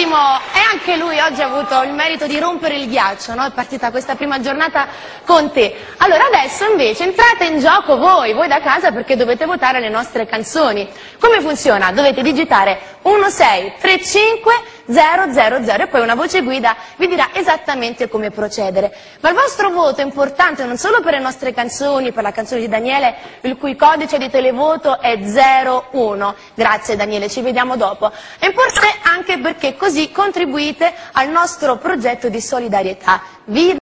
Massimo, e anche lui oggi ha avuto il merito di rompere il ghiaccio, no? È partita questa prima giornata con te. Allora adesso invece entrate in gioco voi da casa, perché dovete votare le nostre canzoni. Come funziona? Dovete digitare 1635000 e poi una voce guida vi dirà esattamente come procedere. Ma il vostro voto è importante non solo per le nostre canzoni, per la canzone di Daniele, il cui codice di televoto è 01. Grazie Daniele, ci vediamo dopo. È importante anche perché così contribuite al nostro progetto di solidarietà.